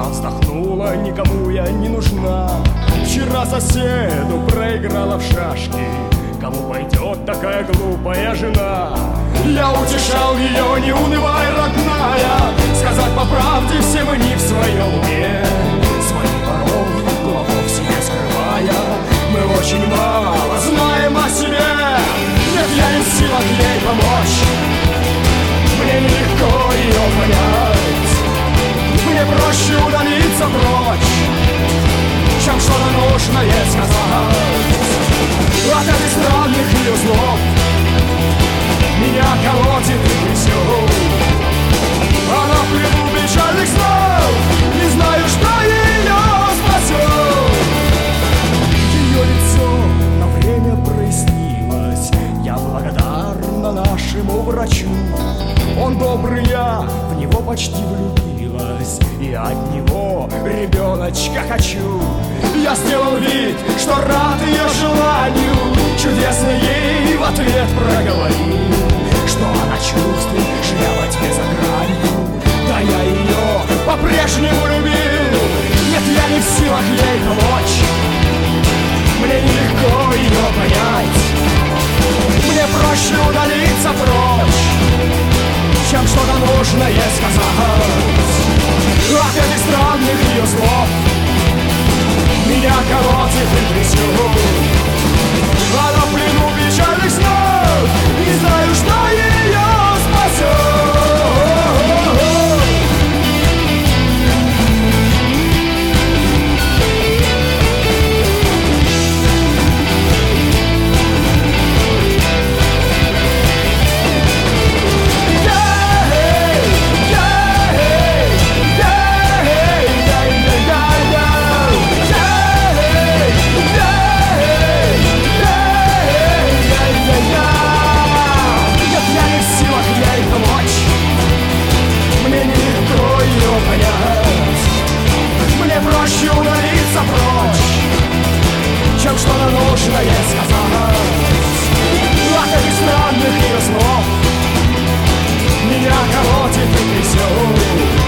Она вздохнула: никому я не нужна. Вчера соседу проиграла в шашки. Кому пойдет такая глупая жена? Я утешал ее: не унывай, родная. Сказать по правде, все мы не в своем уме. Свои порой глубоко в себе скрывая, мы очень мало знаем о себе. Нет, я не в силах ей помочь. Мне нелегко ее понять. Мне проще удалиться прочь, чем что-то нужное сказать. От этих странных ее слов меня колотит и трясет. Она в плену печальных снов, не знаю, что ее спасет. Ее лицо на время прояснилось. Я благодарна нашему врачу. Он добрый, я в него почти влюбилась, и от него ребеночка хочу. Я сделал вид, что рад ее желанию, чудесно ей в ответ проговорил, что она чувствует, живя во тьме за гранью. Да я ее по-прежнему любил. Нет, я не в силах ей помочь. Мне нелегко ее понять. Мне проще удалиться прочь, чем что-то нужное сказать. От этих странных ее слов меня колотит и трясет. Она в плену печальных снов, не знаю, что ее спасет. Проще удалиться прочь, чем что-то нужное сказать. От этих странных ее слов меня колотит и трясет.